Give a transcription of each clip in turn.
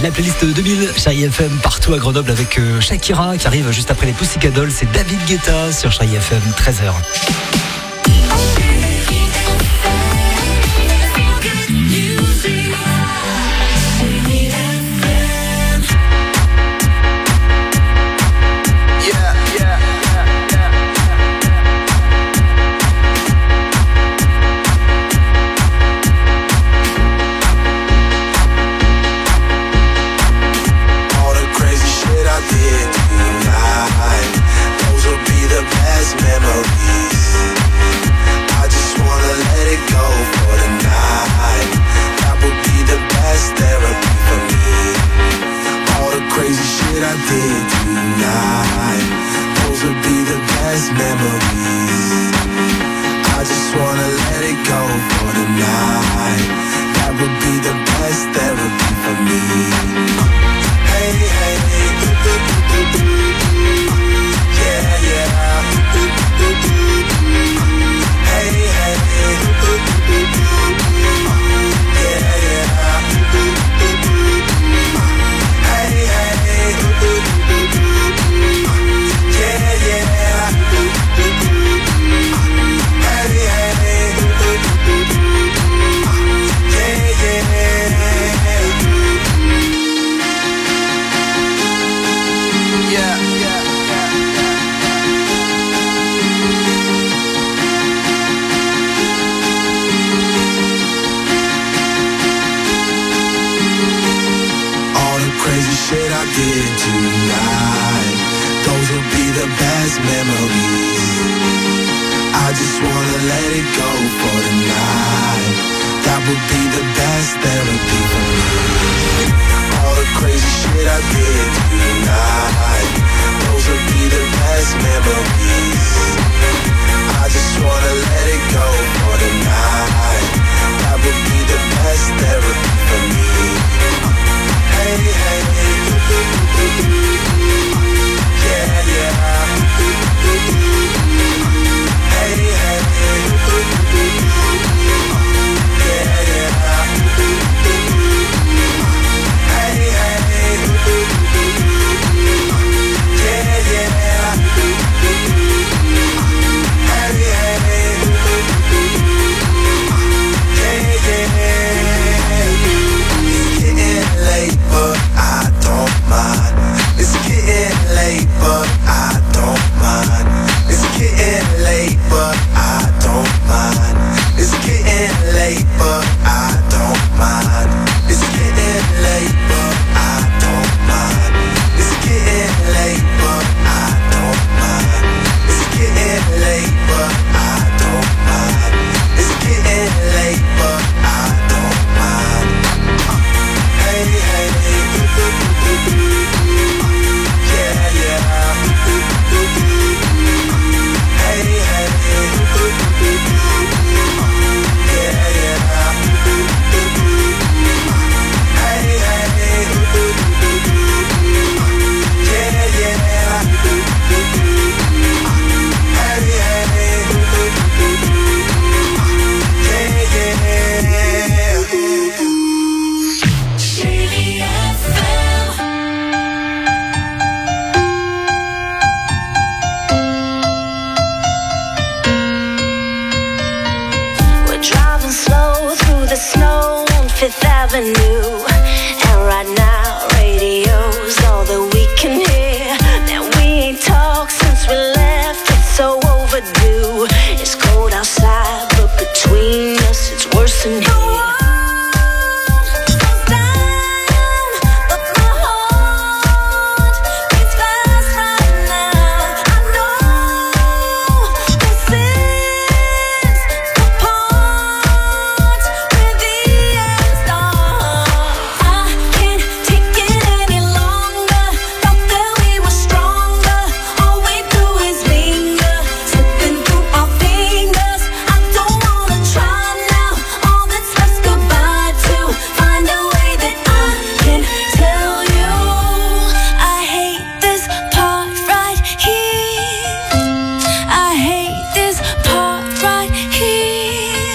la playlist 2000 Chérie FM partout à Grenoble avec Shakira qui arrive juste après les Pussycat Dolls. C'est David Guetta sur Chérie FM, 13h.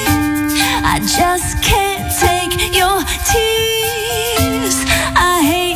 just can't take your tears. I hate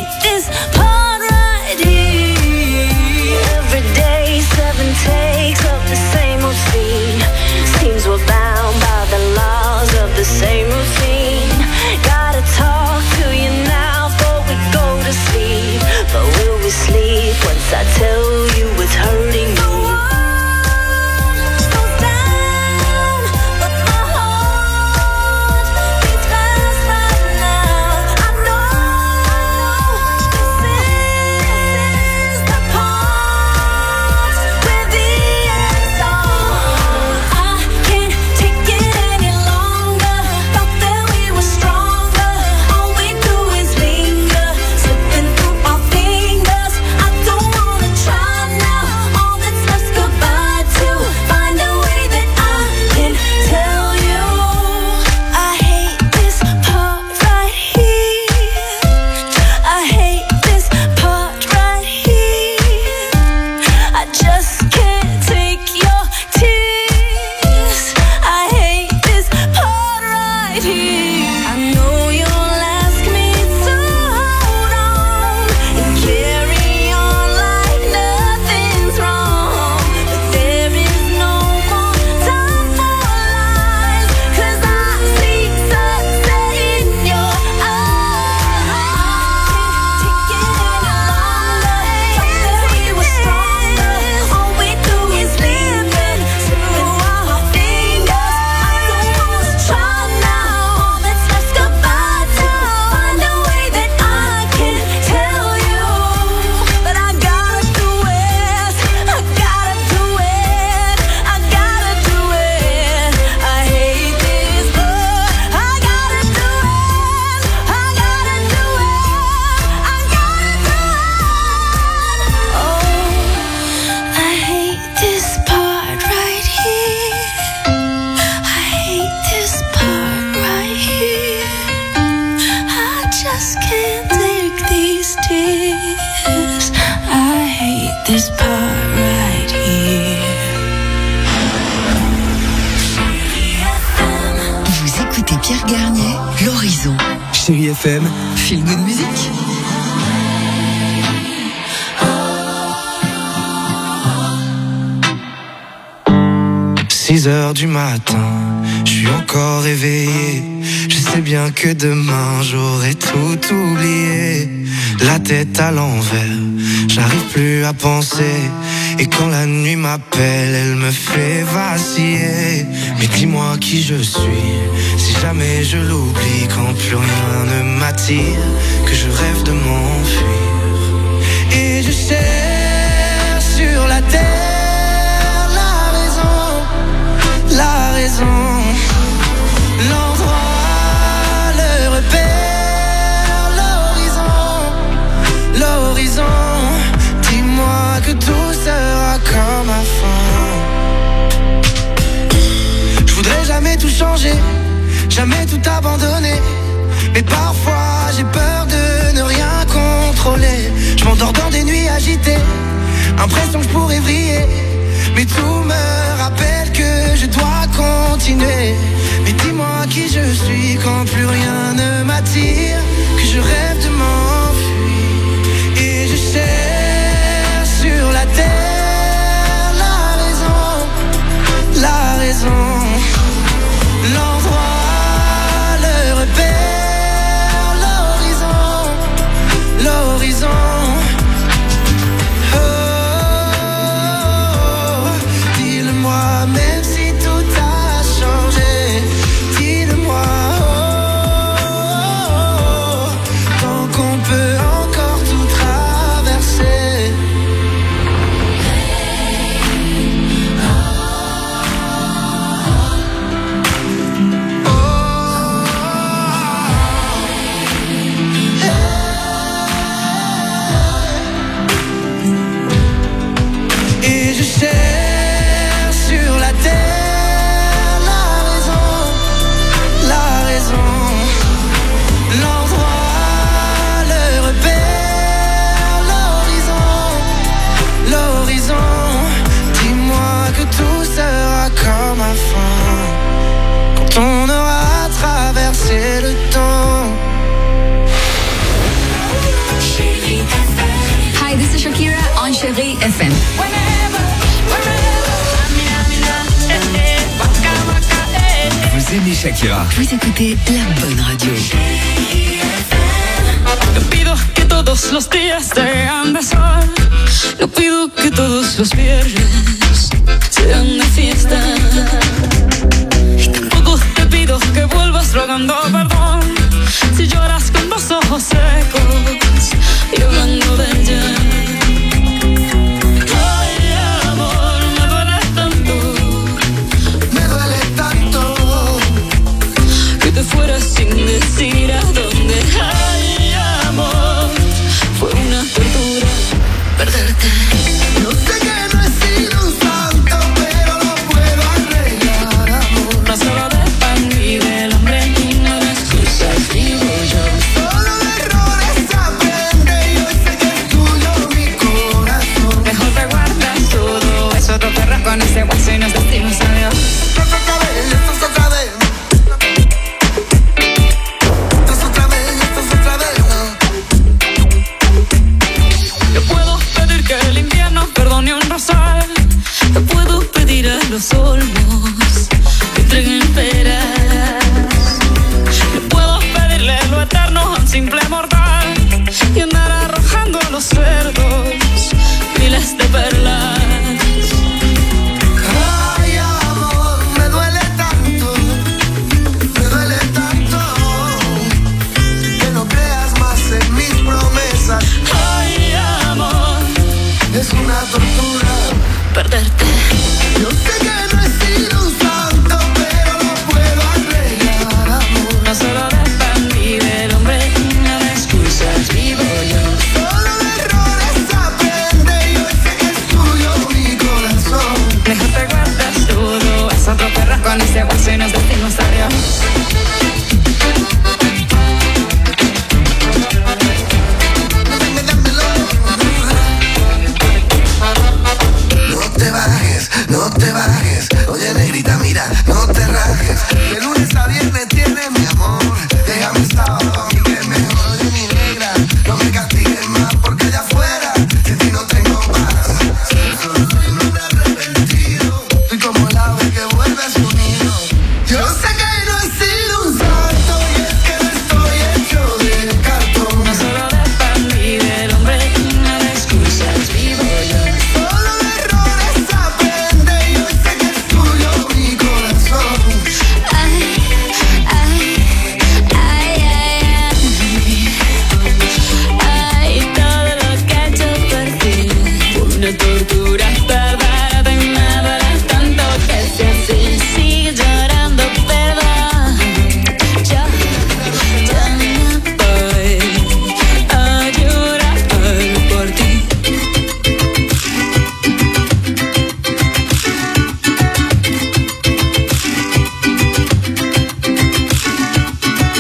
this part right here. Vous écoutez Pierre Garnier, L'Horizon. Chérie FM, Feel Good Music. 6h du matin, je suis encore réveillé. Je sais bien que demain j'aurai tout oublié. La tête à l'envers, j'arrive plus à penser. Et quand la nuit m'appelle, elle me fait vaciller. Mais dis-moi qui je suis, si jamais je l'oublie. Quand plus rien ne m'attire, que je rêve de m'enfuir. Et je cherche sur la terre la raison, l'endroit, le repère, l'horizon. Dis-moi que tout sera comme avant. Je voudrais jamais tout changer, jamais tout abandonner. Mais parfois j'ai peur de ne rien contrôler. Je m'endors dans des nuits agitées, impression que je pourrais vriller. Mais tout me rappelle que je dois continuer. Mais dis-moi qui je suis quand plus rien ne m'attire, que je rêve de m'enfuir. Et je cherche sur la terre la raison, l'endroit, le repère, l'horizon. Même si tout a changé, dis-le-moi, tant qu'on peut encore tout traverser. Et je cherche comme avant, quand on aura traversé le temps. Hi, this is Shakira on Chérie FM. vous aimez Shakira? Vous écoutez la bonne radio. No pido que todos los días sean de sol. No pido que todos los viernes sean de fiesta. Y tampoco te pido que vuelvas rogando perdón si lloras con los ojos secos y hablando de ella. Ay, amor, me duele tanto que te fueras sin decir a dónde. Ay, amor, fue una tortura perderte. No sé que no he sido un santo, pero lo puedo arreglar, amor. No solo de pan vive el hombre y no de excusas vivo yo. Solo de errores aprende y hoy sé que es tuyo mi corazón. Mejor te guardas todo eso, te perras con ese hueso y nos decimos adiós. Esto es otra vez, esto es otra vez. Esto es otra vez, esto es otra vez.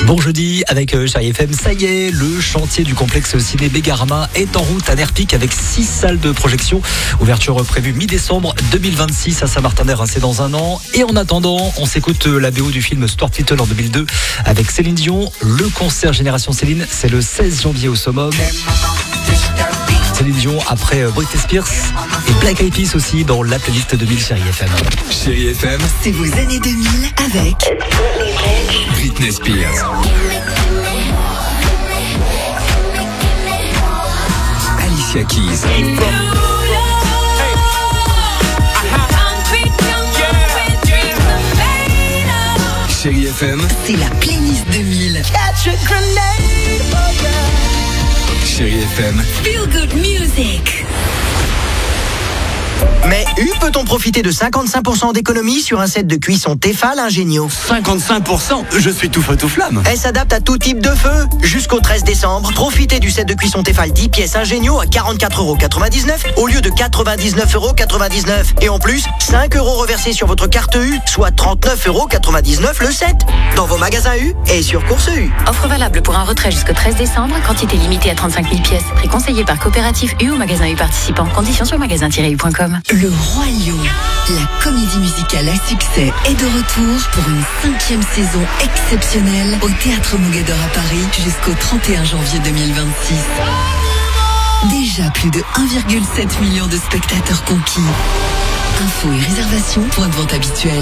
Bon jeudi avec Chérie FM, ça y est, le chantier du complexe ciné Bégarama est en route à Nerpic avec 6 salles de projection. Ouverture prévue mi-décembre 2026 à Saint-Martin-d'Hères, c'est dans un an. Et en attendant, on s'écoute la BO du film Stuart Little en 2002 avec Céline Dion. Le concert Génération Céline, c'est le 16 janvier au Summum. Céline Dion après Britney Spears et Black Eyed Peas aussi dans la playlist 2000 Chérie FM. Chérie FM, C'est vos années 2000 avec Britney Spears, Alicia Keys, Chérie FM, c'est la playlist 2000. Chérie FM, Feel Good Music. Mais peut-on profiter de 55% d'économie sur un set de cuisson Tefal Ingenio? 55%, je suis tout feu tout flamme. Elle s'adapte à tout type de feu. Jusqu'au 13 décembre, profitez du set de cuisson Tefal 10 pièces Ingenio à 44,99€ au lieu de 99,99€. Et en plus, 5 € reversés sur votre carte U, soit 39,99€ le set. Dans vos magasins U et sur Course U. Offre valable pour un retrait jusqu'au 13 décembre, quantité limitée à 35 000 pièces. Prix conseillé par Coopérative U ou magasin U participant. Conditions sur magasin-u.com. Le Roi Lion, la comédie musicale à succès est de retour pour une 5e saison exceptionnelle au Théâtre Mogador à Paris jusqu'au 31 janvier 2026. Déjà plus de 1,7 million de spectateurs conquis. Infos et réservations, point de vente habituel.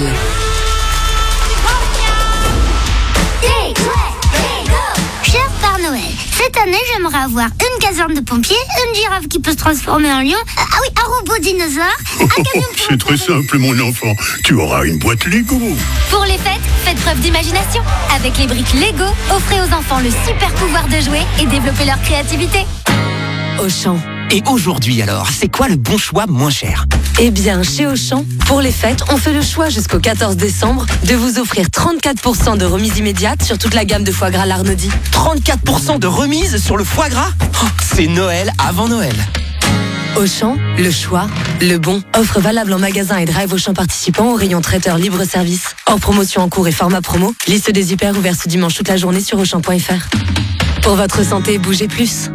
Cher Père Noël, cette année j'aimerais avoir une caserne de pompiers, une girafe qui peut se transformer en lion, un robot dinosaure, un camion pour... C'est très simple, mon enfant. Tu auras une boîte Lego. Pour les fêtes, faites preuve d'imagination. Avec les briques Lego, offrez aux enfants le super pouvoir de jouer et développer leur créativité. Auchan. Et aujourd'hui alors, c'est quoi le bon choix moins cher? Eh bien, chez Auchan, pour les fêtes, on fait le choix jusqu'au 14 décembre de vous offrir 34% de remise immédiate sur toute la gamme de foie gras Larnaudy. 34% de remise sur le foie gras? Oh, c'est Noël avant Noël. Auchan, le choix, le bon. Offre valable en magasin et drive Auchan participant au rayon traiteur libre-service. Hors promotion en cours et format promo. Liste des hyper ouverts ce dimanche toute la journée sur Auchan.fr. Pour votre santé, bougez plus.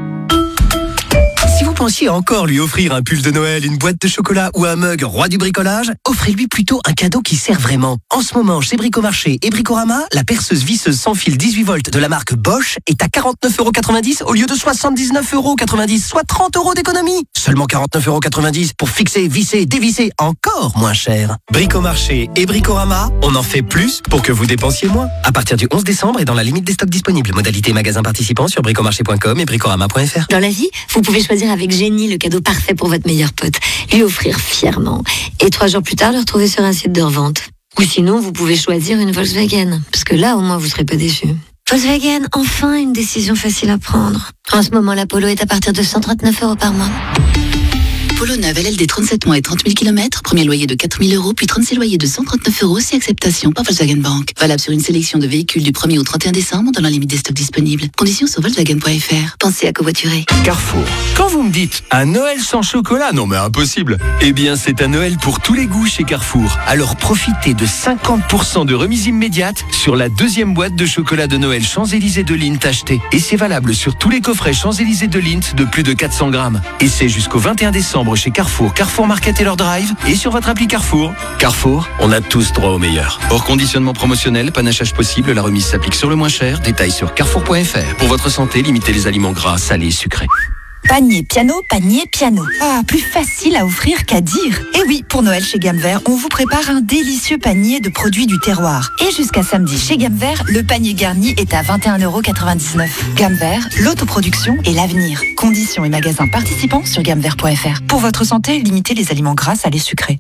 Si vous pensiez encore lui offrir un pull de Noël, une boîte de chocolat ou un mug roi du bricolage, offrez-lui plutôt un cadeau qui sert vraiment. En ce moment, chez Bricomarché et Bricorama, la perceuse visseuse sans fil 18 volts de la marque Bosch est à 49,90€ au lieu de 79,90€, soit 30€ d'économie. Seulement 49,90€ pour fixer, visser, dévisser, encore moins cher. Bricomarché et Bricorama, on en fait plus pour que vous dépensiez moins. À partir du 11 décembre et dans la limite des stocks disponibles. Modalité magasin participant sur bricomarché.com et bricorama.fr. Dans la vie, vous pouvez choisir avec génie le cadeau parfait pour votre meilleur pote, lui offrir fièrement, et 3 jours plus tard le retrouver sur un site de revente. Ou sinon, vous pouvez choisir une Volkswagen, parce que là, au moins, vous serez pas déçus. Volkswagen, enfin une décision facile à prendre. En ce moment, la Polo est à partir de 139€ par mois. Polo neuve LLD 37 mois et 30 000 km, premier loyer de 4 000 €, puis 36 loyers de 139€ si acceptation par Volkswagen Bank. Valable sur une sélection de véhicules du 1er au 31 décembre dans la limite des stocks disponibles. Conditions sur Volkswagen.fr. Pensez à covoiturer. Carrefour. Quand vous me dites un Noël sans chocolat, non mais impossible. Eh bien, c'est un Noël pour tous les goûts chez Carrefour. Alors profitez de 50% de remise immédiate sur la 2e boîte de chocolat de Noël Champs-Élysées de Lindt achetée. Et c'est valable sur tous les coffrets Champs-Élysées de Lindt de plus de 400 grammes. Et c'est jusqu'au 21 décembre chez Carrefour, Carrefour Market et leur drive et sur votre appli Carrefour. Carrefour, on a tous droit au meilleur. Hors conditionnement promotionnel, panachage possible, la remise s'applique sur le moins cher. Détails sur carrefour.fr. Pour votre santé, limitez les aliments gras, salés, sucrés. Panier piano, panier piano. Ah, plus facile à offrir qu'à dire. Et oui, pour Noël chez Gamme Vert, on vous prépare un délicieux panier de produits du terroir. Et jusqu'à samedi chez Gamme Vert, le panier garni est à 21,99€. Gamme Vert, l'autoproduction et l'avenir. Conditions et magasins participants sur gammevert.fr. Pour votre santé, limitez les aliments gras, salés, sucrés.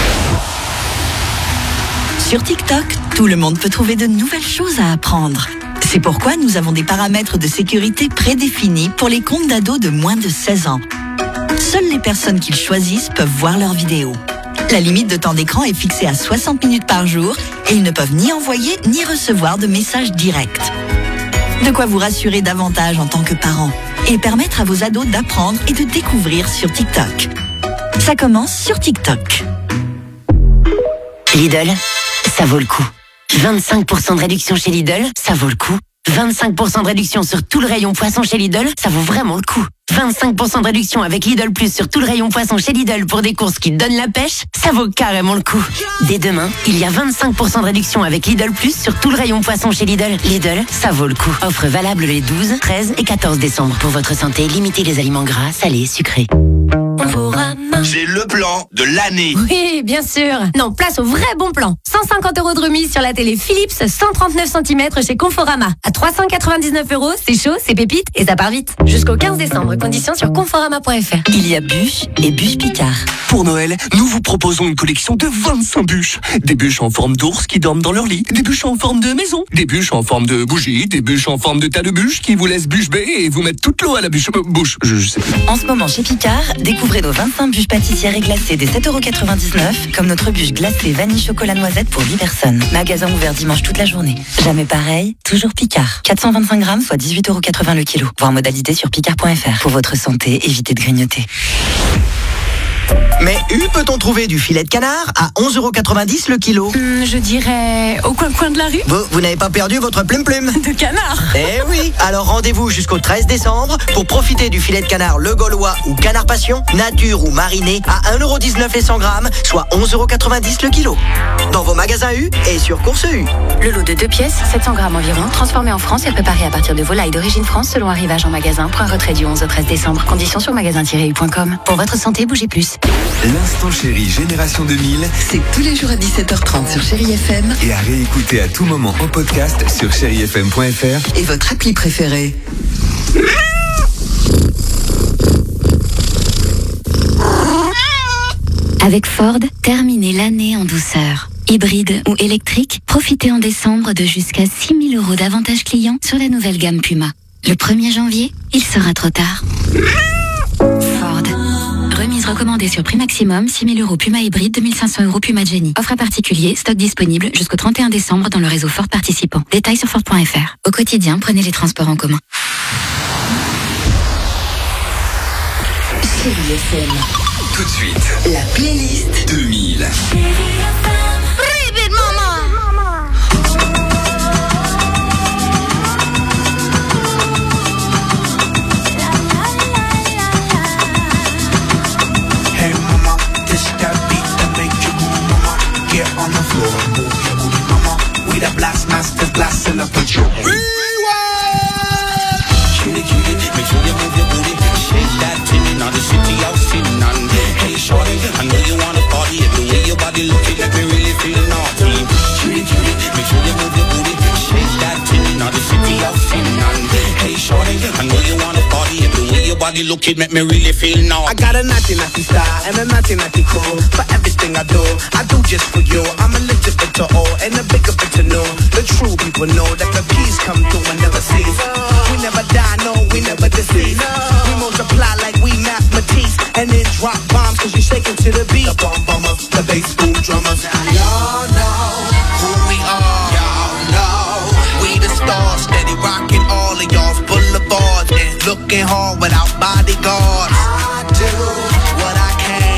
Sur TikTok, tout le monde peut trouver de nouvelles choses à apprendre. C'est pourquoi nous avons des paramètres de sécurité prédéfinis pour les comptes d'ados de moins de 16 ans. Seules les personnes qu'ils choisissent peuvent voir leurs vidéos. La limite de temps d'écran est fixée à 60 minutes par jour et ils ne peuvent ni envoyer ni recevoir de messages directs. De quoi vous rassurer davantage en tant que parent et permettre à vos ados d'apprendre et de découvrir sur TikTok. Ça commence sur TikTok. Lidl, ça vaut le coup. 25% de réduction chez Lidl, ça vaut le coup. 25% de réduction sur tout le rayon poisson chez Lidl, ça vaut vraiment le coup. 25% de réduction avec Lidl Plus sur tout le rayon poisson chez Lidl pour des courses qui donnent la pêche, ça vaut carrément le coup. Dès demain, il y a 25% de réduction avec Lidl Plus sur tout le rayon poisson chez Lidl. Lidl, ça vaut le coup. Offre valable les 12, 13 et 14 décembre. Pour votre santé, limitez les aliments gras, salés, sucrés. J'ai le plan de l'année. Oui, bien sûr. Non, place au vrai bon plan. 150 € de remise sur la télé Philips 139 cm chez Conforama. À 399 €, c'est chaud, c'est pépite et ça part vite. Jusqu'au 15 décembre, conditions sur conforama.fr. Il y a bûches et bûches Picard. Pour Noël, nous vous proposons une collection de 25 bûches. Des bûches en forme d'ours qui dorment dans leur lit, des bûches en forme de maison, des bûches en forme de bougie, des bûches en forme de tas de bûches qui vous laissent bûche bée et vous mettent toute l'eau à la bûche. Bouche, je sais plus. En ce moment chez Picard, découvrez nos 25 bûches pâtissières et glacées des 7,99 €, comme notre bûche glacée vanille chocolat noisette pour 8 personnes. Magasin ouvert dimanche toute la journée. Jamais pareil, toujours Picard. 425 grammes, soit 18,80 € le kilo. Voir modalité sur picard.fr. Pour votre santé, évitez de grignoter. Mais peut-on trouver du filet de canard à 11,90 € le kilo? Je dirais au coin de la rue. Vous n'avez pas perdu votre plume-plume de canard? Eh oui. Alors rendez-vous jusqu'au 13 décembre pour profiter du filet de canard Le Gaulois ou Canard Passion, nature ou mariné à 1,19 € les 100 grammes, soit 11,90 € le kilo. Dans vos magasins U et sur Course U. Le lot de 2 pièces, 700 grammes environ, transformé en France et préparé à partir de volailles d'origine France selon arrivage en magasin. Point retrait du 11 au 13 décembre. Conditions sur magasin-u.com. Pour votre santé, bougez plus. L'instant chéri Génération 2000, c'est tous les jours à 17h30 sur Chérie FM et à réécouter à tout moment en podcast sur chérifm.fr et votre appli préférée. Avec Ford, terminez l'année en douceur. Hybride ou électrique, profitez en décembre de jusqu'à 6 000 € d'avantages clients sur la nouvelle gamme Puma. Le 1er janvier, il sera trop tard. Ford. Remise recommandée sur prix maximum, 6 000 € Puma hybride, 2500 € Puma Jenny. Offre à particulier, stock disponible jusqu'au 31 décembre dans le réseau Ford participant. Détails sur Ford.fr. Au quotidien, prenez les transports en commun. Chérie FM. Tout de suite, la playlist 2000. On the floor, move your booty, mama. We the blast masters, blasting up with you. Rewind. Cutie, cutie, make sure you move your booty. Shake that titty, now the city out sitting on. Hey shorty, I know you wanna party. The way your body looking, make me really feel naughty. Cutie, cutie, make sure you move your booty. Shake that titty, now the city out sitting on. Hey shorty, I know you wanna party. The way your body looking, make me really feel naughty. I got a naughty, naughty style and a naughty, naughty cool. For everything I do just for you. I'm a little bit to all and a bigger bit to know. The true people know that the peace come through and never cease. We never die, no, we never deceive. We multiply like we mathematics and then drop bombs cause you shaking to the beat. The bomb bombers, the bass boom drummers. Y'all know who we are. Y'all know we the stars, steady rocking all of y'all's boulevards and looking hard without bodyguards. I do what I can.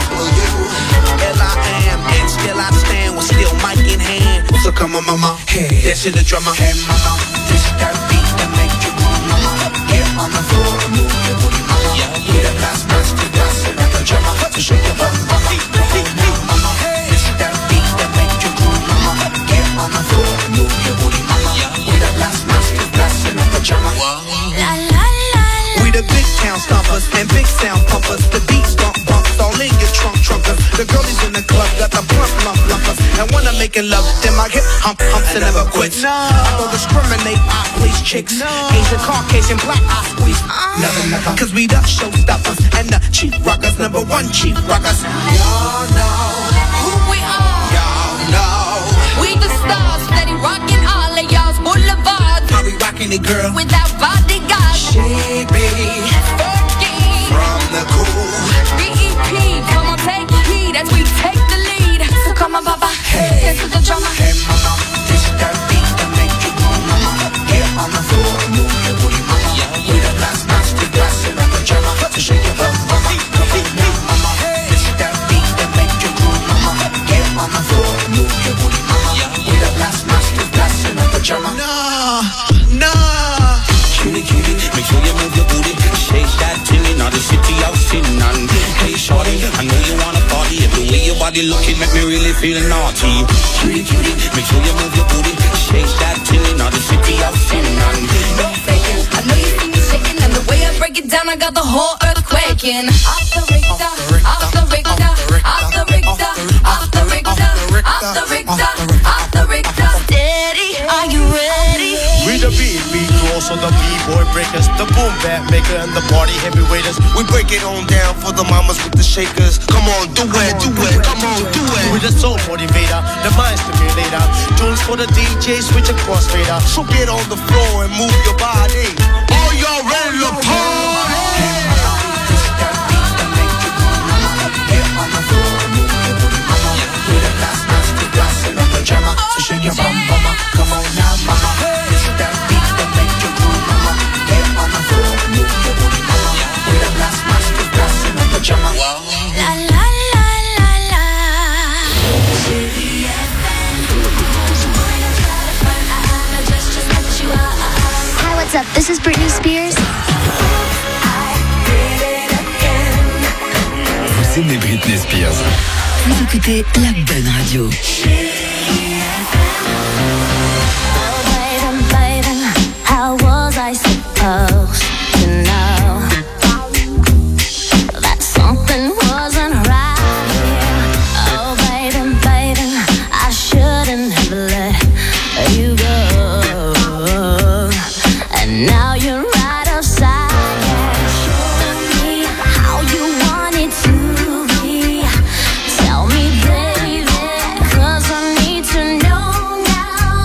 Still I stand with still mic in hand. So come on, mama, hey, that's in the drummer. Hey, mama, this that beat that make you move, mama. Get on the floor, move your booty, mama. Yeah, we the blast master, dancing like a drummer. To shake your bum, mama. Mama, this that beat that make you move, mama. Get on the floor, move your booty, mama. Yeah, we the blast master, dancing like a drummer. La la la. We the big town stompers and big sound pumpers. The beat bumps all in your trunkers. The girlies in the club got the lumpers. And when I'm making love, then my hip humps and never quits. No. I don't discriminate, I please chicks. No. Asian, Caucasian, black, I squeeze. Never. Cause we the showstoppers and the cheap rockers, number one cheap rockers. Y'all know who we are. Y'all know we the stars, steady rocking all of y'all's boulevards. How we rocking it, girl? Without bodyguards. She be Fergie from the cool. BEP, come on, take heed as we take the lead. So come on, Baba, hey, dance to the drummer. Hey, mama, this that beat that make you move, mama. Get on the floor, move your booty, mama. Yeah, we the blast master, dancing like a drummer. To shake your bum, mama. Come on now, mama. This that beat that make you move, mama. Get on the floor, move your booty, mama. Yeah, we the blast master, dancing like a drummer. you looking, make me really feel naughty. Cutie, cutie, make sure you move your booty. Shake that tilly, not the city of sin. No faking, I know you see me shaking, and the way I break it down, I got the whole earth quaking. Off the Richter, off the Richter, off the Richter, off the Richter, off the Richter, off the Richter. Steady, are you ready? We the beat also the b-boy breakers, the boom bap maker and the party heavyweighters. We break it on down for the mamas with the shakers. Come on, do it, come on, do it. We're the soul motivator, the mind stimulator. Tunes for the DJ, switch across fader. So get on the floor and move your body. Are y'all ready to party? So shake your bum, mama. Come on now, mama. It's that beat that make you groove, mama. Get on the floor, move your booty, mama. With a blast, master, blast in a pajama. La la la la la. Hi, what's up? This is Britney Spears. Vous aimez Britney Spears? Vous écoutez la bonne radio. How was I supposed to know that something wasn't right here? Oh, baby, baby, I shouldn't have let you go. And now you're right outside, yeah. Show me how you want it to be. Tell me, baby, 'cause I need to know now.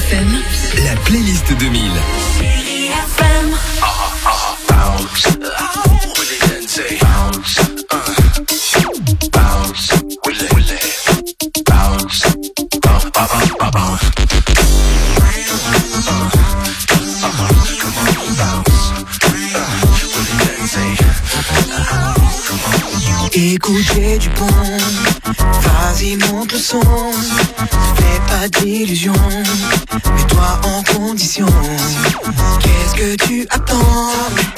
FM, la playlist 2000. Chérie FM. Écoute, j'ai du bon, vas-y monte le son. Fais pas d'illusions, mets-toi en condition. Qu'est-ce que tu attends?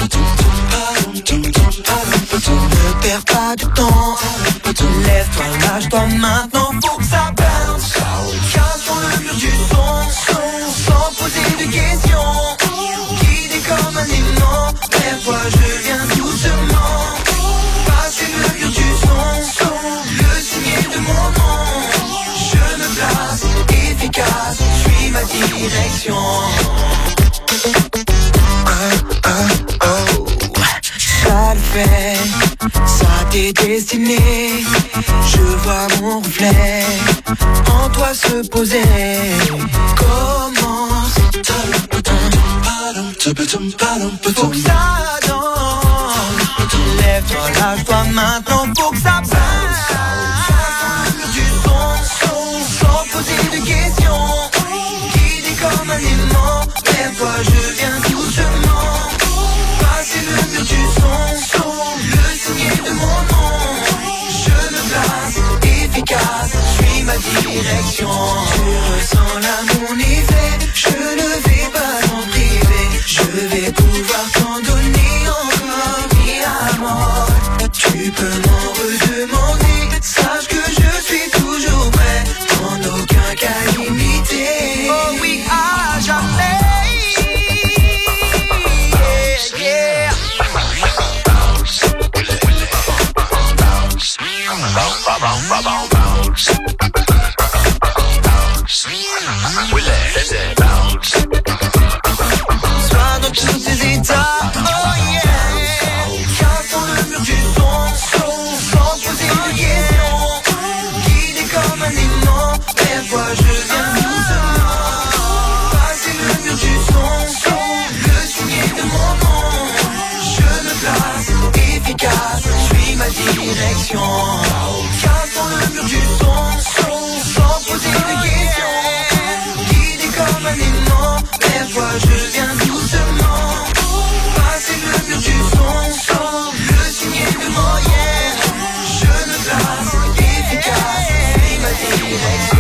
Ne perds pas du temps. Lève-toi, lâche-toi maintenant, faut que ça bounce. Casse dans le mur du son, sans poser de questions. Guidé comme un aimant, lève-toi, je viens doucement. Passer le mur du son, le signer de mon nom. Je me place, efficace, suis ma direction. Ça le fait, ça t'est destiné. Je vois mon reflet en toi se poser. Commence, faut que ça danse. Lève-toi, lâche-toi maintenant, faut que ça passe. Du son, sans poser de questions. Guidé comme un aimant, lève-toi, je viens doucement. Passer le mur du son, le signer de mon nom. Je me place, efficace, suis ma direction. Tu ressens là mon effet, je ne vais pas t'en priver. Je vais pouvoir t'en donner encore, mis à mort. Tu peux m'en redemander, sache que je suis toujours prêt, en aucun cas limité. Oh oui, à jamais. Yeah. Sois dans tous ces états, oh yeah. Casse dans le mur du son, sans poser de questions. Guidé comme un aimant, lève-toi, je viens doucement. Passer le mur du son, le signer de mon nom. Je me place, efficace, suis ma direction. Casse dans le mur du son, sans poser de questions. Guidé comme un aimant, lève-toi, je viens doucement. Passer le mur du son, le signer de mon yeah. Je me place, efficace, suis ma direction.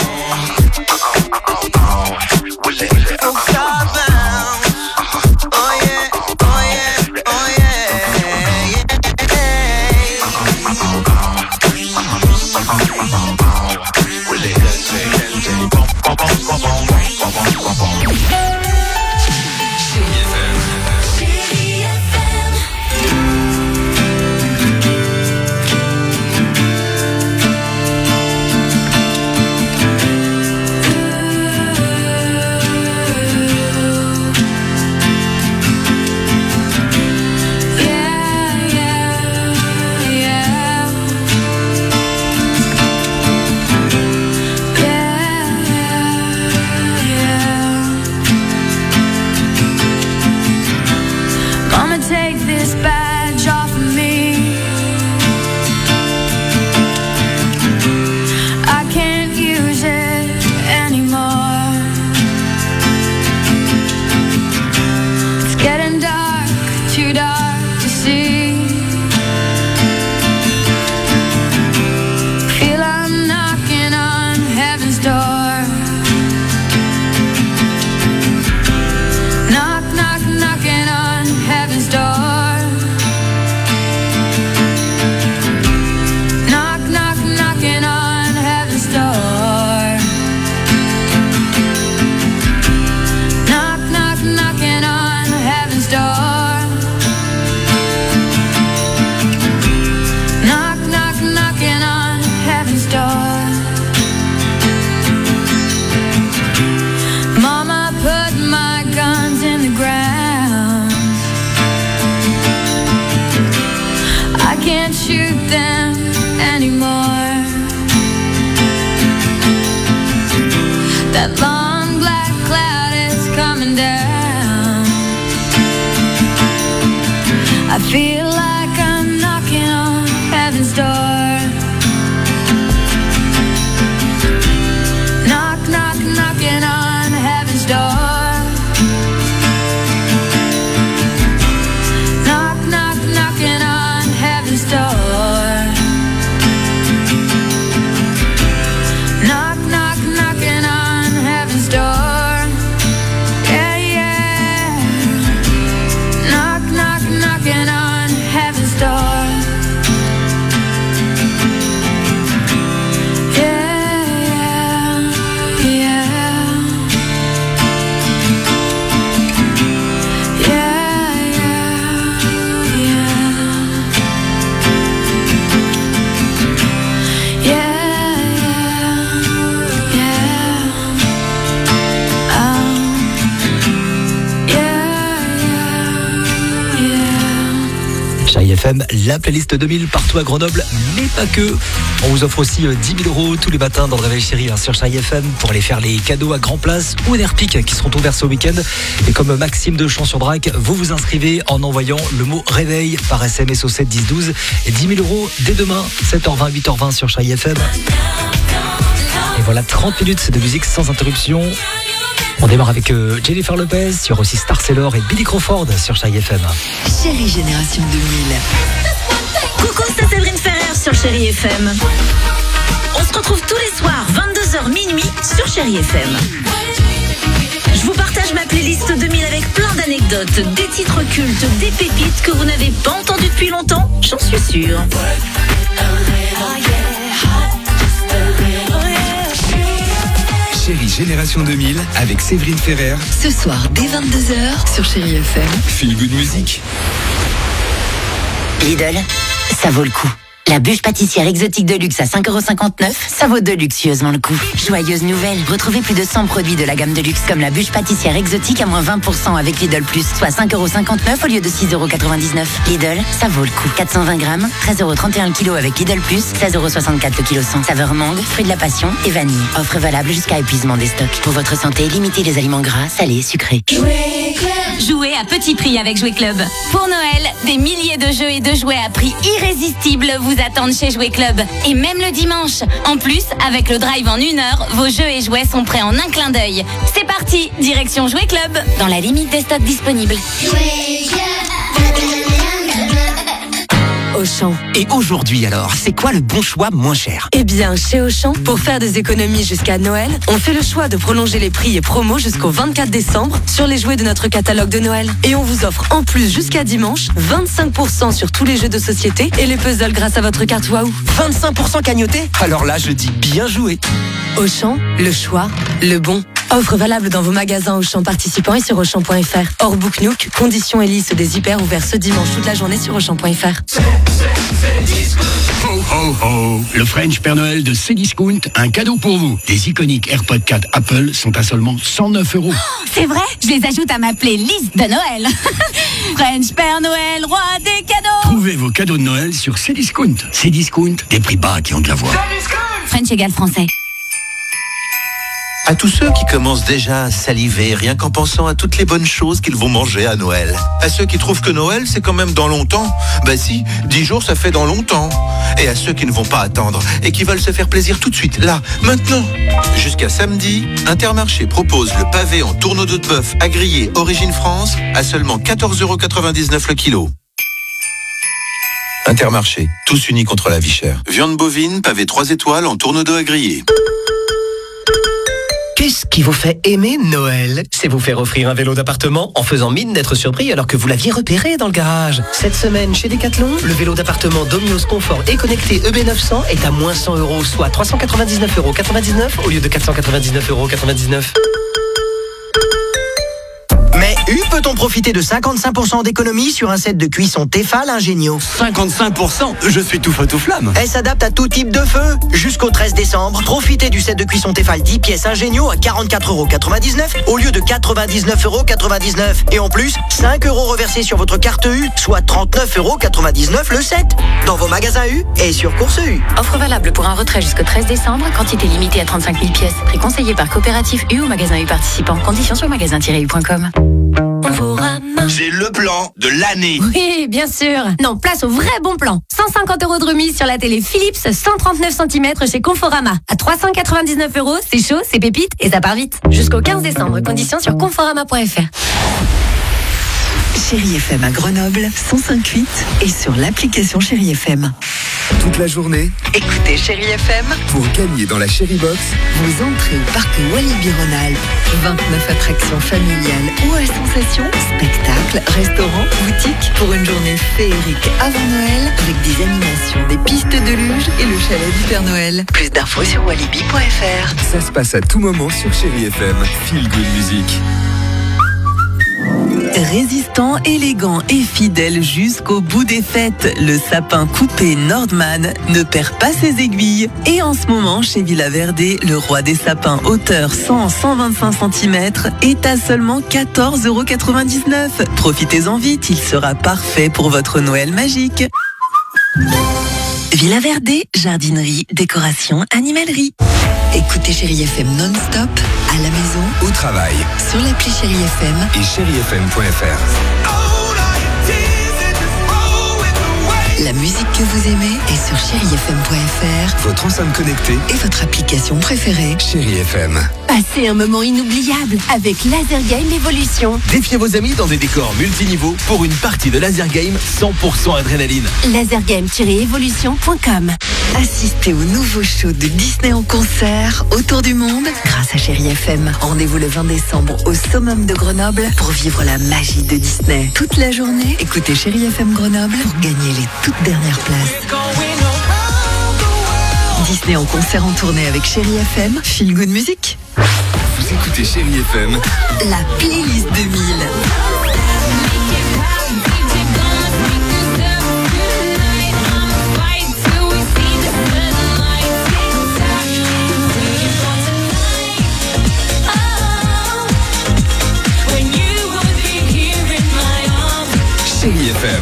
Faut que ça bounce. Oh yeah, oh yeah, oh yeah, feel like I'm knocking on heaven's door. Knock, knock, knocking on heaven's door. Knock, knock, knocking on heaven's door. Knock, knock, knocking on heaven's door. Yeah, yeah. Knock, knock, knocking on heaven's door. Yeah, yeah, yeah. Yeah, yeah, yeah. Yeah, Chérie FM, la playlist 2000 partout à Grenoble, mais pas que. On vous offre aussi 10 000 € tous les matins dans le Réveil Chérie sur Chérie FM pour aller faire les cadeaux à Grand Place ou Airpic qui seront ouverts ce week-end. Et comme Maxime de Champs-sur-Drac, vous vous inscrivez en envoyant le mot réveil par SMS au 7 10 12 et 10 000 € dès demain, 7h20, 8h20 sur Chérie FM. Et voilà 30 minutes de musique sans interruption. On démarre avec Jennifer Lopez, sur aussi Star Sailor et Billy Crawford sur Chérie FM. Chérie Génération 2000. Coucou, c'est Séverine Ferrer sur Chérie FM. On se retrouve tous les soirs, 22h minuit, sur Chérie FM. Je vous partage ma playlist 2000 avec plein d'anecdotes, des titres cultes, des pépites que vous n'avez pas entendues depuis longtemps, j'en suis sûre. Chérie Génération 2000 avec Séverine Ferrer. Ce soir, dès 22h, sur Chérie FM. Feel Good Music. Lidl, ça vaut le coup. La bûche pâtissière exotique de luxe à 5,59 €, ça vaut deluxeusement le coup. Joyeuse nouvelle, retrouvez plus de 100 produits de la gamme de luxe comme la bûche pâtissière exotique à moins 20% avec Lidl Plus, soit 5,59 € au lieu de 6,99 €. Lidl, ça vaut le coup. 420 grammes, 13,31 € le kilo avec Lidl Plus, 16,64 € le kilo 100. Saveur mangue, fruit de la passion et vanille. Offre valable jusqu'à épuisement des stocks. Pour votre santé, limitez les aliments gras, salés, sucrés. Jouez à petit prix avec Jouet Club. Pour Noël, des milliers de jeux et de jouets à prix irrésistible vous attendent chez Jouet Club. Et même le dimanche. En plus, avec le drive en 1 heure, vos jeux et jouets sont prêts en un clin d'œil. C'est parti, direction Jouet Club, dans la limite des stocks disponibles. Auchan. Et aujourd'hui alors, c'est quoi le bon choix moins cher? Eh bien, chez Auchan, pour faire des économies jusqu'à Noël, on fait le choix de prolonger les prix et promos jusqu'au 24 décembre sur les jouets de notre catalogue de Noël. Et on vous offre en plus jusqu'à dimanche 25% sur tous les jeux de société et les puzzles grâce à votre carte Waouh. 25% cagnoté? Alors là, je dis bien joué. Auchan, le choix, le bon. Offre valable dans vos magasins Auchan participants et sur Auchan.fr. Hors Book Nook, conditions et liste des hyper ouverts ce dimanche toute la journée sur Auchan.fr. Ho ho ho! Le French Père Noël de Cdiscount, un cadeau pour vous. Les iconiques AirPods 4 Apple sont à seulement 109 €. C'est vrai, je les ajoute à ma playlist de Noël. French Père Noël, roi des cadeaux. Trouvez vos cadeaux de Noël sur Cdiscount. Cdiscount, des prix bas qui ont de la voix. French égale français. À tous ceux qui commencent déjà à saliver rien qu'en pensant à toutes les bonnes choses qu'ils vont manger à Noël. À ceux qui trouvent que Noël c'est quand même dans longtemps. Bah si, 10 jours ça fait dans longtemps. Et à ceux qui ne vont pas attendre et qui veulent se faire plaisir tout de suite, là, maintenant. Jusqu'à samedi, Intermarché propose le pavé en tourneau de bœuf à griller Origine France à seulement 14,99 € le kilo. Intermarché, tous unis contre la vie chère. Viande bovine, pavé 3 étoiles en tourneau d'eau à griller. Qu'est-ce qui vous fait aimer Noël? C'est vous faire offrir un vélo d'appartement en faisant mine d'être surpris alors que vous l'aviez repéré dans le garage. Cette semaine chez Decathlon, le vélo d'appartement Domios Confort et connecté EB900 est à moins 100 €, soit 399,99 € au lieu de 499,99 €. Mais peut-on profiter de 55% d'économie sur un set de cuisson Tefal Ingenio? 55%? Je suis tout feu tout flamme. Elle s'adapte à tout type de feu. Jusqu'au 13 décembre, profitez du set de cuisson Tefal 10 pièces Ingenio à 44,99 € au lieu de 99,99 €. Et en plus, 5 € reversés sur votre carte U, soit 39,99 € le set. Dans vos magasins U et sur Course U. Offre valable pour un retrait jusqu'au 13 décembre, quantité limitée à 35 000 pièces. Prix conseillé par coopérative U ou magasin U participant. Conditions sur magasin-u.com. Conforama. J'ai le plan de l'année. Oui, bien sûr. Non, place au vrai bon plan. 150 € de remise sur la télé Philips 139 cm chez Conforama. À 399 €, c'est chaud, c'est pépite et ça part vite. Jusqu'au 15 décembre, conditions sur conforama.fr. Chérie FM à Grenoble, 105.8 et sur l'application Chérie FM. Toute la journée, Écoutez Chérie FM, pour gagner dans la Chérie Box, vous entrez au parc Walibi-Rhône-Alpes. 29 attractions familiales ou à sensations, spectacles, restaurants, boutiques pour une journée féerique avant Noël avec des animations, des pistes de luge et le chalet du Père Noël. Plus d'infos sur walibi.fr. ça se passe à tout moment sur Chérie FM. Feel Good Music. Résistant, élégant et fidèle jusqu'au bout des fêtes, le sapin coupé Nordman ne perd pas ses aiguilles. Et en ce moment, chez Villa Verde, le roi des sapins hauteur 100-125 cm est à seulement 14,99 €. Profitez-en vite, il sera parfait pour votre Noël magique. Villa Verde, jardinerie, décoration, animalerie. Écoutez Chérie FM non-stop, à la maison, Au travail sur l'appli Chérie FM. et chérifm.fr. La musique que vous aimez est sur chérifm.fr Votre enceinte connectée, et votre application préférée. Chérie FM. Passez un moment inoubliable avec Laser Game Evolution. Défiez vos amis dans des décors multiniveaux pour une partie de laser game 100% adrénaline. Lasergame-evolution.com. Assistez au nouveau show de Disney en concert autour du monde grâce à Chérie FM. Rendez-vous le 20 décembre au Summum de Grenoble pour vivre la magie de Disney. Toute la journée, écoutez Chérie FM Grenoble pour gagner les toutes dernières places. Disney en concert en tournée avec Chérie FM. Feel Good Music. Vous écoutez Chérie FM. La playlist 2000. Chérie FM.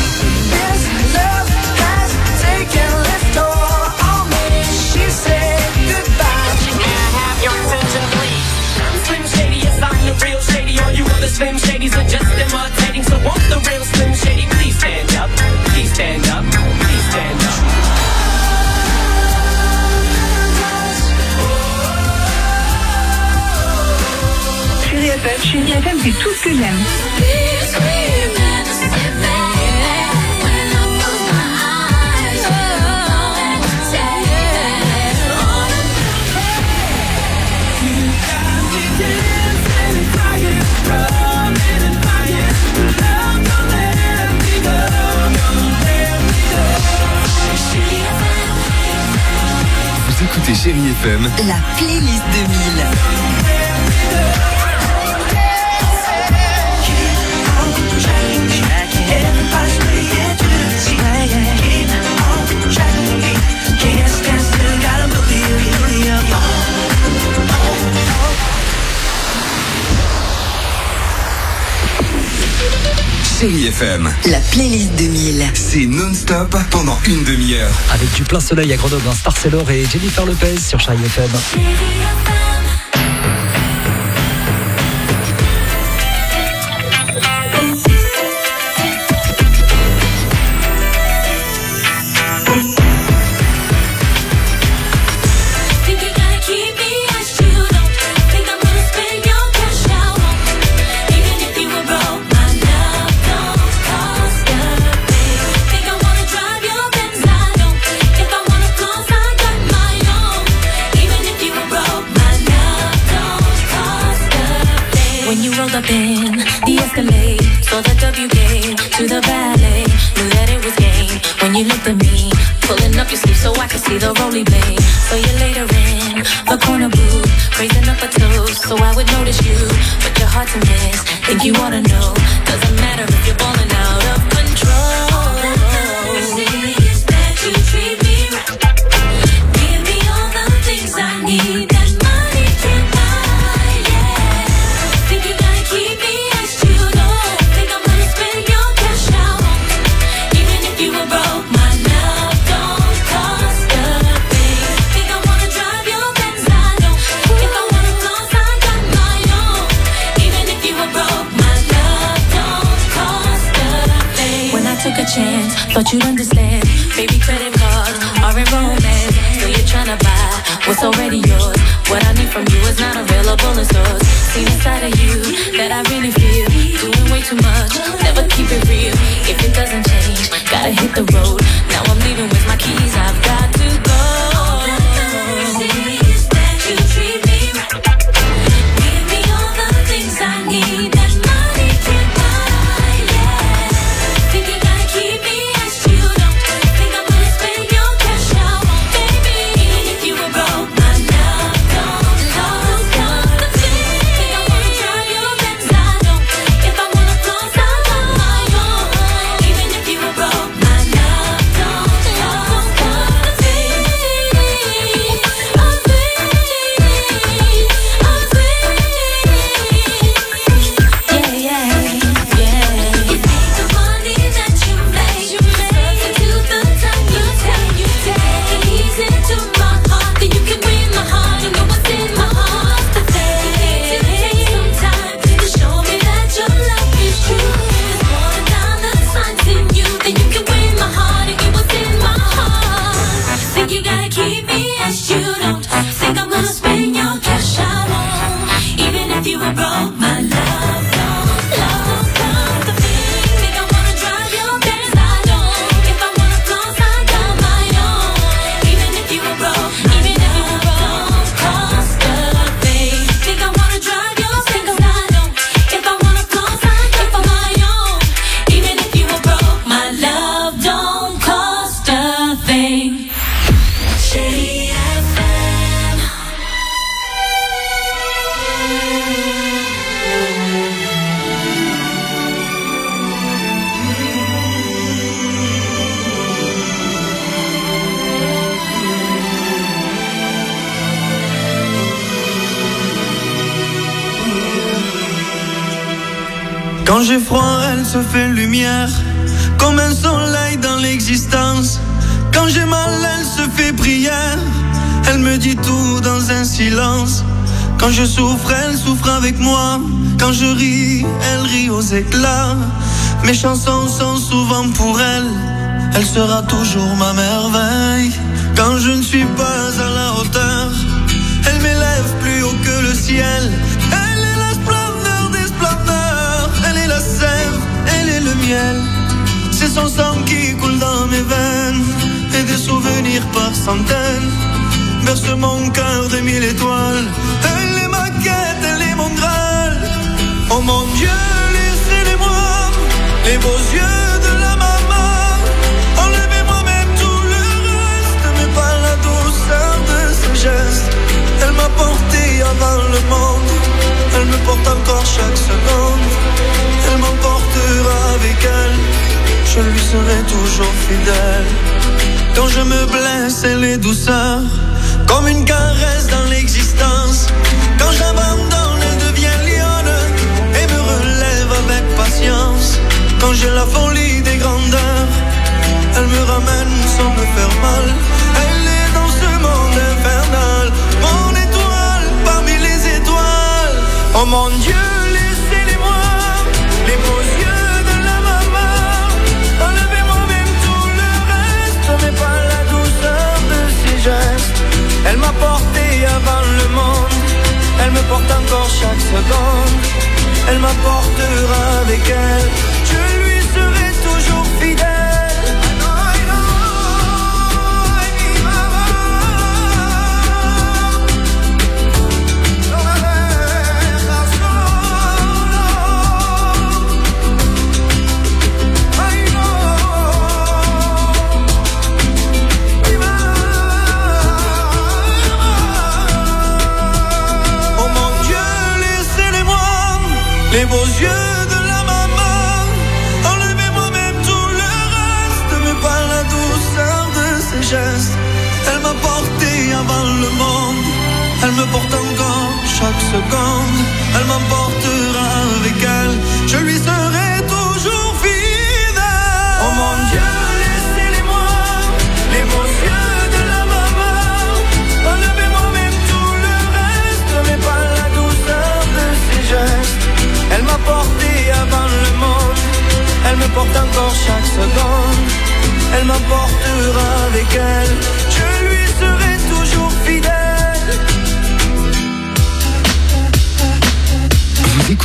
Slim Shadys are just imitating, so won't the real Slim Shady please stand up? Please stand up, please stand up. Chérie FM, c'est tout ce que j'aime. Vous écoutez Chérie FM. La playlist 2000. Chérie FM. La playlist 2000. C'est non-stop pendant une demi-heure. Avec du plein soleil à Grenoble, Star Sailor et Jennifer Lopez sur Chérie FM. up in the Escalade, saw the WK to the ballet, knew that it was game when you looked at me, pulling up your sleeve so I could see the roly blade. So you later in the corner booth, raising up a toast so I would notice you, but your heart's a miss. Think you ought to know, doesn't matter if you're balling out of control. All that matters is that you treat me right. Give me all the things I need. chance. Thought you'd understand. Baby, credit cards are in romance. So you're trying to buy what's already yours. What I need from you is not available in stores. See inside of you that I really feel. Doing way too much, never keep it real. If it doesn't change, gotta hit the road. Now I'm leaving with my keys, I've got to go. All that matters is that you treat me right. Give me all the things I need that money can't buy, yeah. Think you gotta keep me as you don't. Think I'm gonna spend your cash out on baby. Even if you were broke, my love don't cost the thing. Think I'm gonna drive your Benz, I don't. If I wanna floss, I got my own. Even if you were broke, my love don't cost the thing. You gotta keep me as you don't. Think I'm gonna spend your cash out on. Even if you were broke, my love don't cost the thing. Think I wanna drive your Benz, I don't. If I wanna floss, I got my own. Even if you were broke, don't cost a thing. Think I wanna drive your Benz, I don't. If I wanna floss, I got my own. Even if you were broke, my love don't cost a thing. Chérie FM. Quand j'ai froid, elle se fait lumière, comme un soleil dans l'existence. Quand j'ai mal, elle se fait prière. Elle me dit tout dans un silence. Quand je souffre, elle souffre avec moi. Quand je ris, elle rit aux éclats. Mes chansons sont souvent pour elle. Elle sera toujours ma merveille. Quand je ne suis pas à la hauteur, elle m'élève plus haut que le ciel. Elle est la splendeur des splendeurs. Elle est la sève, elle est le miel. C'est son sang qui coule dans mes veines. Et des souvenirs par centaines berce mon cœur de 1000 étoiles. Elle est ma quête, elle est mon Graal. Oh mon Dieu, laissez-les-moi, les beaux yeux de la maman. Enlevez-moi même tout le reste, mais pas la douceur de ses gestes. Elle m'a porté avant le monde, elle me porte encore chaque seconde. Elle m'emportera avec elle, je lui serai toujours fidèle. Quand je me blesse, elle est douceur, comme une caresse dans l'existence. Quand j'abandonne, elle devient lionne et me relève avec patience. Quand j'ai la folie des grandeurs, elle me ramène sans me faire mal. Elle est dans ce monde infernal, mon étoile parmi les étoiles. Oh mon Dieu, laissez-les-moi, les beaux yeux de la maman. Enlevez-moi même tout le reste, mais pas la douceur de ses gestes. Elle m'a porté avant le monde, elle me porte encore chaque seconde. Elle m'apportera avec elle, je lui serai toujours fidèle. Les beaux yeux de la maman, enlevez-moi même tout le reste, mais pas la douceur de ses gestes. Elle m'a porté avant le monde, elle me porte encore chaque seconde. Elle m'emportera avec elle, je lui serai toujours fidèle. Oh mon Dieu, laissez-les-moi, les beaux yeux de la maman. Enlevez-moi même tout le reste, mais pas la douceur de ses gestes. Elle m'a porté avant le monde, elle me porte encore chaque seconde.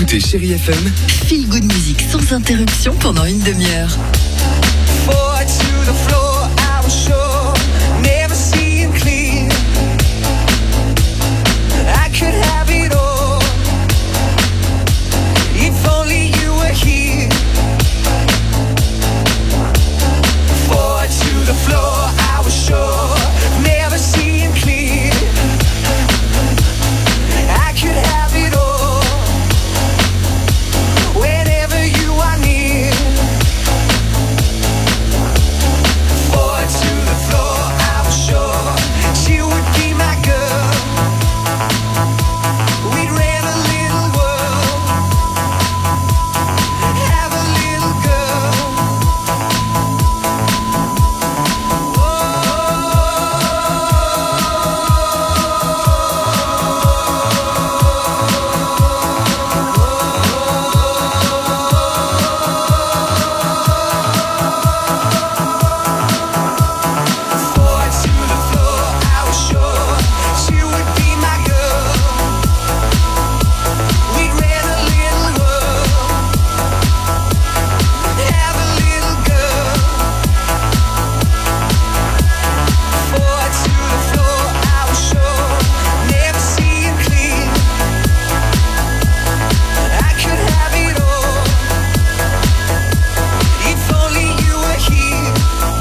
écoutez Chérie FM. Feel good music sans interruption pendant une demi-heure. Forward to the floor, I was sure, never seeing clear. I could have it all, if only you were here. Forward to the floor, I was sure, never seeing clear. I could have it all, whenever you are near. Forward to the floor, I was sure she would be my girl. We'd rent a little world, have a little girl. Forward to the floor, I was sure she would be my girl. We'd rent a little world, have a little girl. Forward to the floor, I was sure, never seeing clear. I could have it all, if only you were here.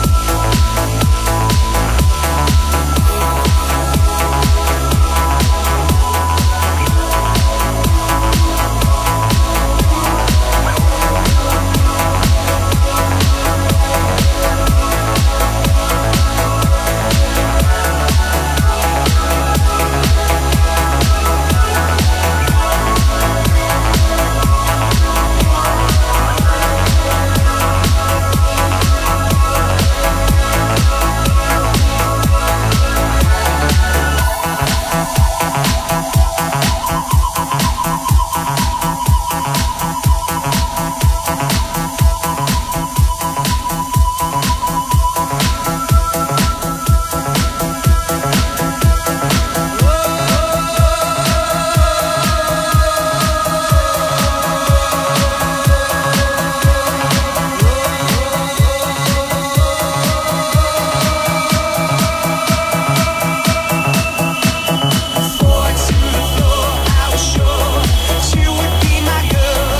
Forward to the floor, I was sure she would be my girl.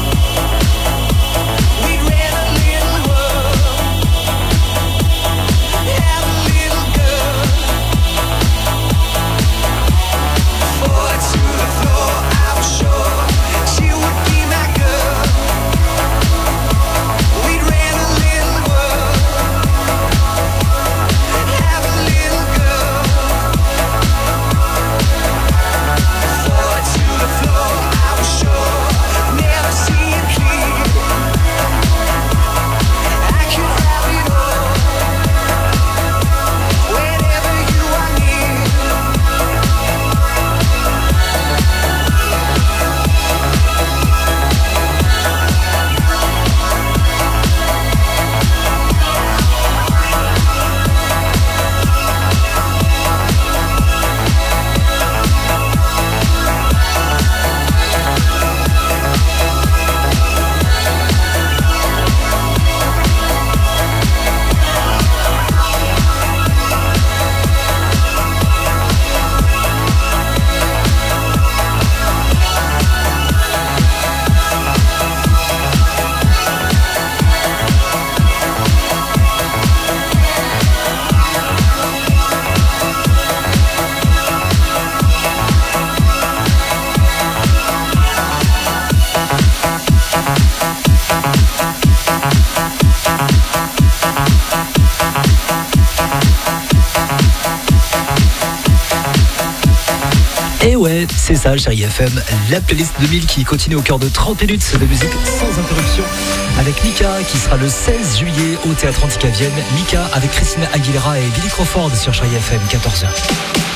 We'd rent a little world, have a little girl. Forward to the floor, I was sure she would be my girl. We'd rent a little world, have a little girl. Forward to the floor, I was sure, never seeing clear. I could have it all, whenever you are near. Et ouais, c'est ça, Chérie FM, la playlist 2000 qui continue au cœur de 30 minutes de musique sans interruption avec Mika qui sera le 16 juillet au Théâtre Antique à Vienne. Mika avec Christina Aguilera et Billy Crawford sur Chérie FM, 14h.